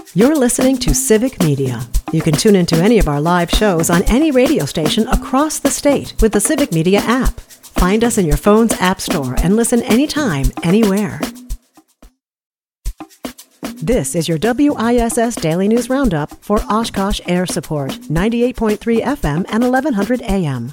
You're listening to Civic Media. You can tune into any of our live shows on any radio station across the state with the Civic Media app. Find us in your phone's app store and listen anytime, anywhere. This is your WISS Daily News Roundup for Oshkosh Air Support, 98.3 FM and 1100 AM.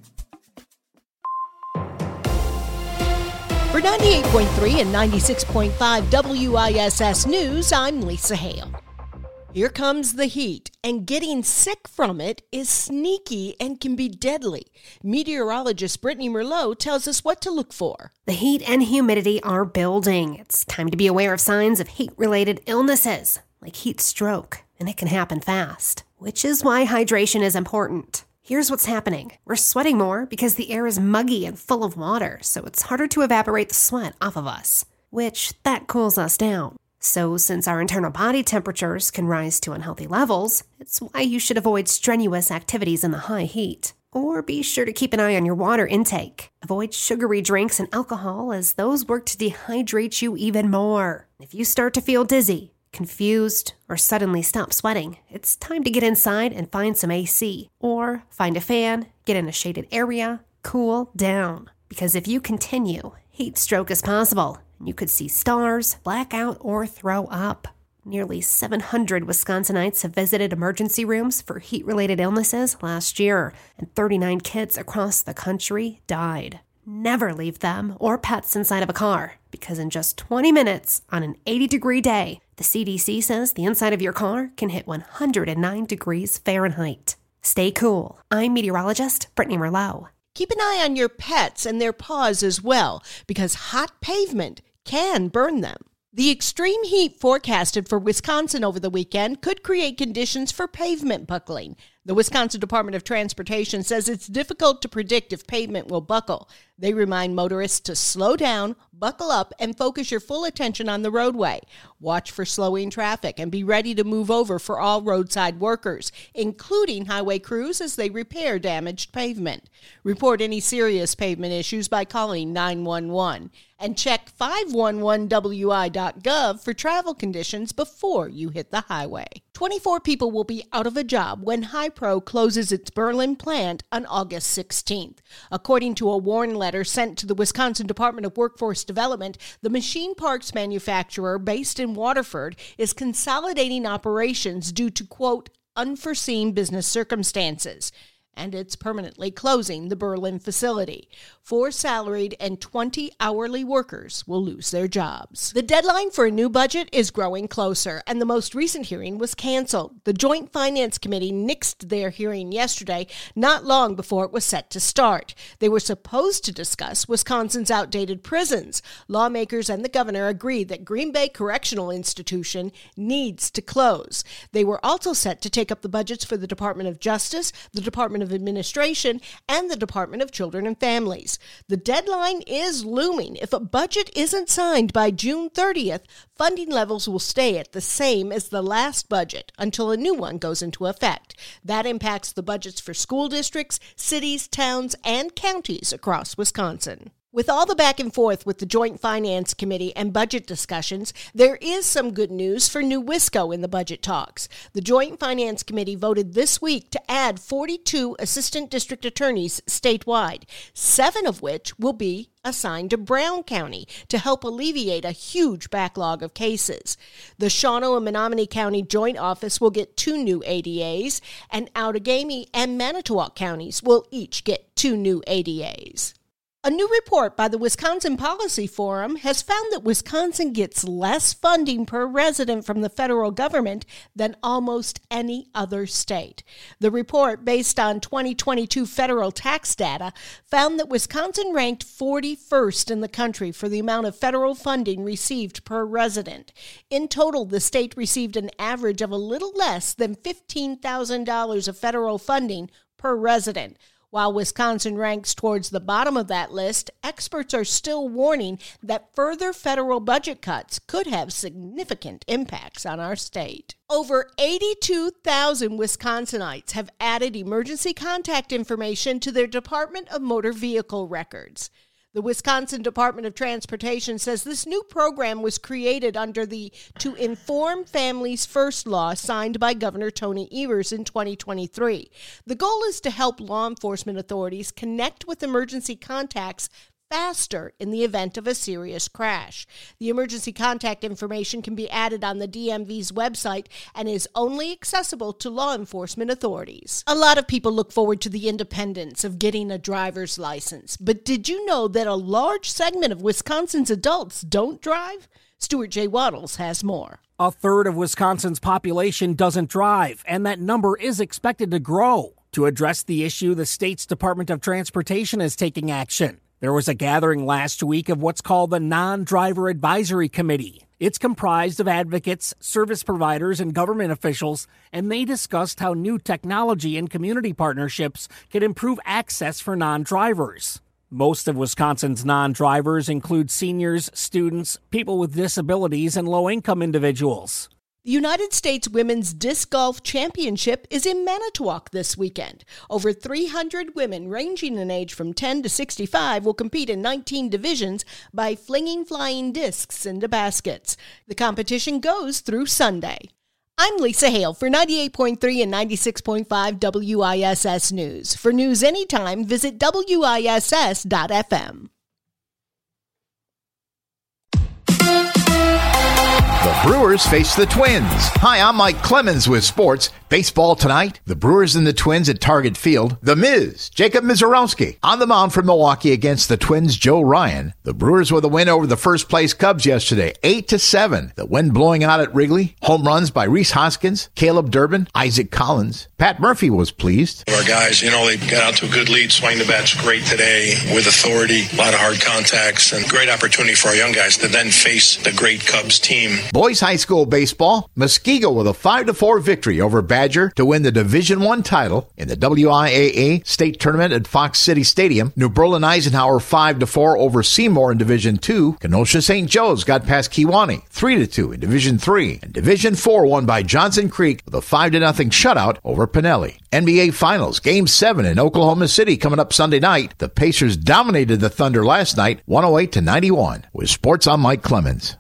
For 98.3 and 96.5 WISS News, I'm Lisa Hale. Here comes the heat, and getting sick from it is sneaky and can be deadly. Meteorologist Brittany Merlot tells us what to look for. The heat and humidity are building. It's time to be aware of signs of heat-related illnesses, like heat stroke, and it can happen fast, which is why hydration is important. Here's what's happening. We're sweating more because the air is muggy and full of water, so it's harder to evaporate the sweat off of us, which that cools us down. So since our internal body temperatures can rise to unhealthy levels, it's why you should avoid strenuous activities in the high heat. Or be sure to keep an eye on your water intake. Avoid sugary drinks and alcohol, as those work to dehydrate you even more. If you start to feel dizzy, confused, or suddenly stop sweating, it's time to get inside and find some AC. Or find a fan, get in a shaded area, cool down. Because if you continue, heat stroke is possible. You could see stars, blackout, or throw up. Nearly 700 Wisconsinites have visited emergency rooms for heat-related illnesses last year, and 39 kids across the country died. Never leave them or pets inside of a car, because in just 20 minutes on an 80-degree day, the CDC says the inside of your car can hit 109 degrees Fahrenheit. Stay cool. I'm meteorologist Brittany Merlot. Keep an eye on your pets and their paws as well, because hot pavement can burn them. The extreme heat forecasted for Wisconsin over the weekend could create conditions for pavement buckling. The Wisconsin Department of Transportation says it's difficult to predict if pavement will buckle. They remind motorists to slow down, buckle up, and focus your full attention on the roadway. Watch for slowing traffic and be ready to move over for all roadside workers, including highway crews as they repair damaged pavement. Report any serious pavement issues by calling 911. And check 511wi.gov for travel conditions before you hit the highway. 24 people will be out of a job when Hypro closes its Berlin plant on August 16th. According to a warn letter sent to the Wisconsin Department of Workforce Development, the machine parts manufacturer based in Waterford is consolidating operations due to, quote, unforeseen business circumstances. And it's permanently closing the Berlin facility. 4 salaried and 20 hourly workers will lose their jobs. The deadline for a new budget is growing closer, and the most recent hearing was canceled. The Joint Finance Committee nixed their hearing yesterday, not long before it was set to start. They were supposed to discuss Wisconsin's outdated prisons. Lawmakers and the governor agreed that Green Bay Correctional Institution needs to close. They were also set to take up the budgets for the Department of Justice, the Department of Administration, and the Department of Children and Families. The deadline is looming. If a budget isn't signed by June 30th, funding levels will stay at the same as the last budget until a new one goes into effect. That impacts the budgets for school districts, cities, towns, and counties across Wisconsin. With all the back and forth with the Joint Finance Committee and budget discussions, there is some good news for New Wisco in the budget talks. The Joint Finance Committee voted this week to add 42 assistant district attorneys statewide, 7 of which will be assigned to Brown County to help alleviate a huge backlog of cases. The Shawano and Menominee County Joint Office will get 2 new ADAs, and Outagamie and Manitowoc counties will each get 2 new ADAs. A new report by the Wisconsin Policy Forum has found that Wisconsin gets less funding per resident from the federal government than almost any other state. The report, based on 2022 federal tax data, found that Wisconsin ranked 41st in the country for the amount of federal funding received per resident. In total, the state received an average of a little less than $15,000 of federal funding per resident. While Wisconsin ranks towards the bottom of that list, experts are still warning that further federal budget cuts could have significant impacts on our state. Over 82,000 Wisconsinites have added emergency contact information to their Department of Motor Vehicle records. The Wisconsin Department of Transportation says this new program was created under the To Inform Families First law signed by Governor Tony Evers in 2023. The goal is to help law enforcement authorities connect with emergency contacts faster in the event of a serious crash. The emergency contact information can be added on the DMV's website and is only accessible to law enforcement authorities. A lot of people look forward to the independence of getting a driver's license, but did you know that a large segment of Wisconsin's adults don't drive? Stuart J. Waddles has more. A third of Wisconsin's population doesn't drive, and that number is expected to grow. To address the issue, the state's Department of Transportation is taking action. There was a gathering last week of what's called the Non-Driver Advisory Committee. It's comprised of advocates, service providers, and government officials, and they discussed how new technology and community partnerships can improve access for non-drivers. Most of Wisconsin's non-drivers include seniors, students, people with disabilities, and low-income individuals. The United States Women's Disc Golf Championship is in Manitowoc this weekend. Over 300 women ranging in age from 10 to 65 will compete in 19 divisions by flinging flying discs into baskets. The competition goes through Sunday. I'm Lisa Hale for 98.3 and 96.5 WISS News. For news anytime, visit WISS.FM. The Brewers face the Twins. Hi, I'm Mike Clemens with sports. Baseball tonight, the Brewers and the Twins at Target Field. The Miz, Jacob Mizorowski, on the mound for Milwaukee against the Twins' Joe Ryan. The Brewers with a win over the first-place Cubs yesterday, 8-7. The wind blowing out at Wrigley. Home runs by Rhys Hoskins, Caleb Durbin, Isaac Collins. Pat Murphy was pleased. Our guys, they got out to a good lead. Swing the bat's great today with authority, a lot of hard contacts, and great opportunity for our young guys to then face the great Cubs team. Boys high school baseball, Muskego with a 5-4 victory over Badger to win the Division I title in the WIAA state tournament at Fox City Stadium. New Berlin Eisenhower 5-4 over Seymour in Division II. Kenosha St. Joe's got past Kewanee 3-2 in Division III. And Division IV won by Johnson Creek with a 5-0 shutout over Pinelli. NBA Finals Game 7 in Oklahoma City coming up Sunday night. The Pacers dominated the Thunder last night 108-91. With sports, I'm Mike Clemens.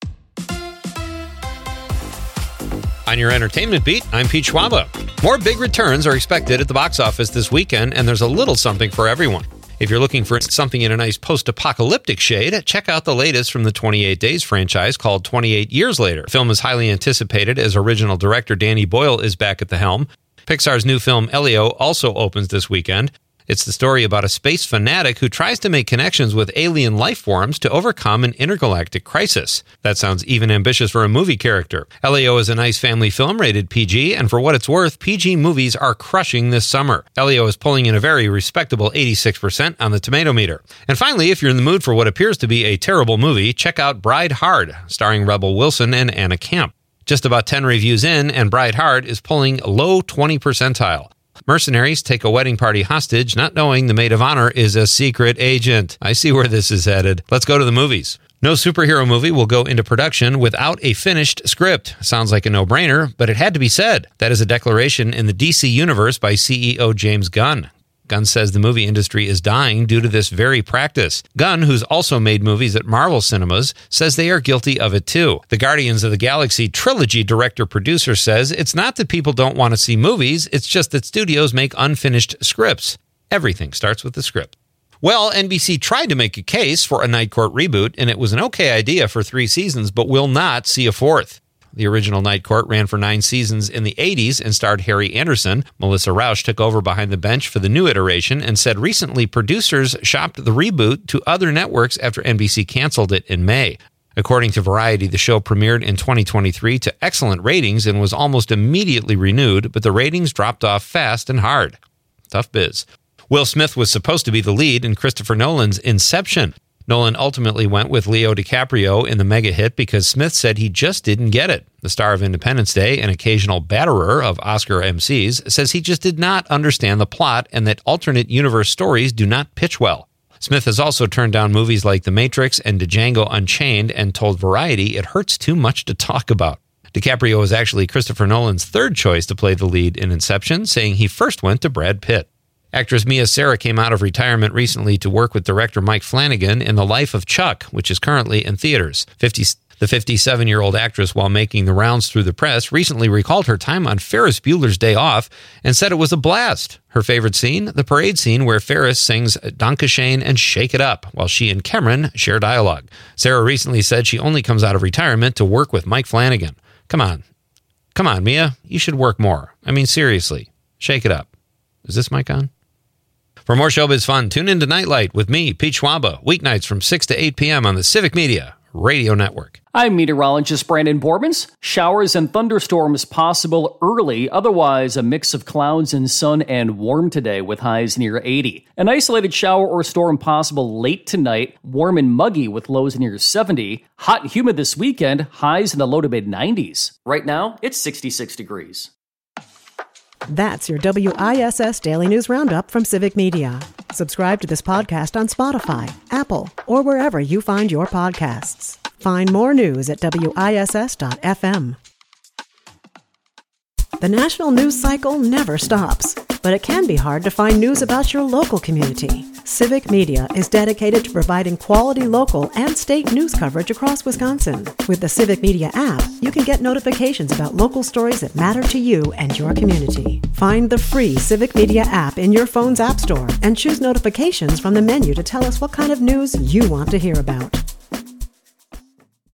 On your entertainment beat, I'm Pete Schwaba. More big returns are expected at the box office this weekend, and there's a little something for everyone. If you're looking for something in a nice post-apocalyptic shade, check out the latest from the 28 Days franchise called 28 Years Later. The film is highly anticipated as original director Danny Boyle is back at the helm. Pixar's new film Elio also opens this weekend. It's the story about a space fanatic who tries to make connections with alien life forms to overcome an intergalactic crisis. That sounds even ambitious for a movie character. Elio is a nice family film rated PG, and for what it's worth, PG movies are crushing this summer. Elio is pulling in a very respectable 86% on the tomato meter. And finally, if you're in the mood for what appears to be a terrible movie, check out Bride Hard, starring Rebel Wilson and Anna Camp. Just about 10 reviews in, and Bride Hard is pulling low 20 percentile. Mercenaries take a wedding party hostage, not knowing the maid of honor is a secret agent. I see where this is headed. Let's go to the movies. No superhero movie will go into production without a finished script. Sounds like a no-brainer, but it had to be said. That is a declaration in the DC Universe by CEO James Gunn. Gunn says the movie industry is dying due to this very practice. Gunn, who's also made movies at Marvel Cinemas, says they are guilty of it too. The Guardians of the Galaxy trilogy director-producer says it's not that people don't want to see movies, it's just that studios make unfinished scripts. Everything starts with the script. Well, NBC tried to make a case for a Night Court reboot, and it was an okay idea for 3 seasons, but will not see a 4th. The original Night Court ran for 9 seasons in the 80s and starred Harry Anderson. Melissa Rauch took over behind the bench for the new iteration and said recently producers shopped the reboot to other networks after NBC canceled it in May. According to Variety, the show premiered in 2023 to excellent ratings and was almost immediately renewed, but the ratings dropped off fast and hard. Tough biz. Will Smith was supposed to be the lead in Christopher Nolan's Inception. Nolan ultimately went with Leo DiCaprio in the mega hit because Smith said he just didn't get it. The star of Independence Day, an occasional batterer of Oscar MCs, says he just did not understand the plot and that alternate universe stories do not pitch well. Smith has also turned down movies like The Matrix and Django Unchained and told Variety it hurts too much to talk about. DiCaprio is actually Christopher Nolan's third choice to play the lead in Inception, saying he first went to Brad Pitt. Actress Mia Sara came out of retirement recently to work with director Mike Flanagan in The Life of Chuck, which is currently in theaters. The 57-year-old actress, while making the rounds through the press, recently recalled her time on Ferris Bueller's Day Off and said it was a blast. Her favorite scene? The parade scene where Ferris sings Dankeschön and Shake It Up, while she and Cameron share dialogue. Sara recently said she only comes out of retirement to work with Mike Flanagan. Come on, Mia. You should work more. I mean, seriously. Shake it up. Is this mic on? For more showbiz fun, tune in to Nightlight with me, Pete Schwaba, weeknights from 6 to 8 p.m. on the Civic Media Radio Network. I'm meteorologist Brandon Bormans. Showers and thunderstorms possible early, otherwise a mix of clouds and sun and warm today with highs near 80. An isolated shower or storm possible late tonight, warm and muggy with lows near 70. Hot and humid this weekend, highs in the low to mid 90s. Right now, it's 66 degrees. That's your WISS Daily News Roundup from Civic Media. Subscribe to this podcast on Spotify, Apple, or wherever you find your podcasts. Find more news at WISS.FM. The national news cycle never stops, but it can be hard to find news about your local community. Civic Media is dedicated to providing quality local and state news coverage across Wisconsin. With the Civic Media app, you can get notifications about local stories that matter to you and your community. Find the free Civic Media app in your phone's app store and choose notifications from the menu to tell us what kind of news you want to hear about.